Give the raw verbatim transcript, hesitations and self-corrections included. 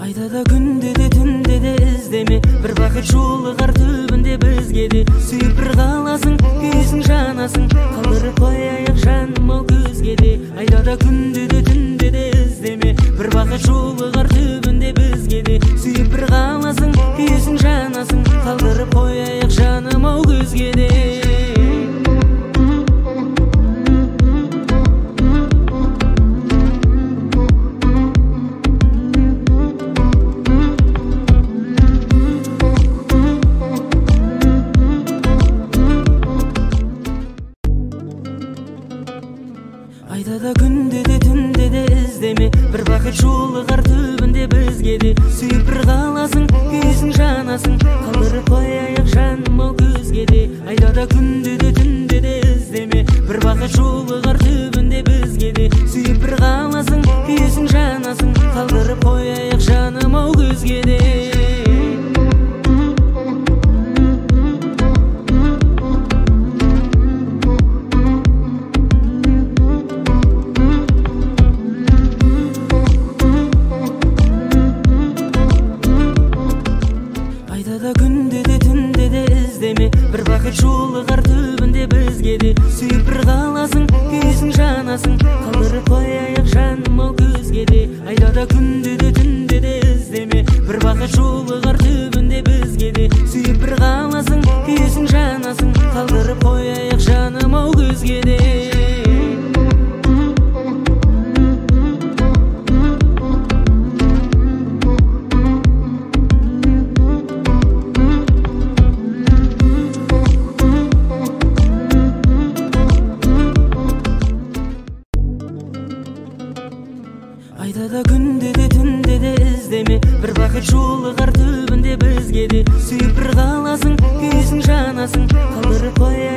Айдада күнде де түнде де іздеме, бір бақыт жолығар түбінде бізге де. Сүйіп бір қаласың, күйсің жанасың, қалдырып қояйық жаным ау көзге де. Айдада күнде де түнде де іздеме, бір бақыт жолығар түбінде бізге де. Сүйіп бір қаласың, күйсің жанасың, қалдырып қояйық жаным ау көзге де. Айдада күнде де түнде де іздеме, бір бақыт жолығар түбінде бізге де. Сүйіп бір қаласың, күйсің жанасың, қалдырып қояйық жаным ау көзге де. Айдада күнде де түнде де іздеме, бір бақыт жолығар түбінде бізге де. Сүйіп бір қаласың, күйсің жанасың, қалдырып қояйық жаным ау көзге де. Айдада күнде де түнде де іздеме, бір бақыт жолығар түбінде бізге де. Сүйіп бір қаласың, күйсің жанасың, қалдырып қояйық жаным ау көзге де. Айдада күнде де түнде де іздеме, бір бақыт жолығар түбінде бізге де. Сүйіп бір қаласың, күйсің жанасың, қалдырып қояйық жаным ау көзге де. Айдада күнде де түнде де іздеме, бір бақыт жолығар түбінде бізге де. Сүйіп бір қаласың, күйсің жанасың, қалдырып қояйық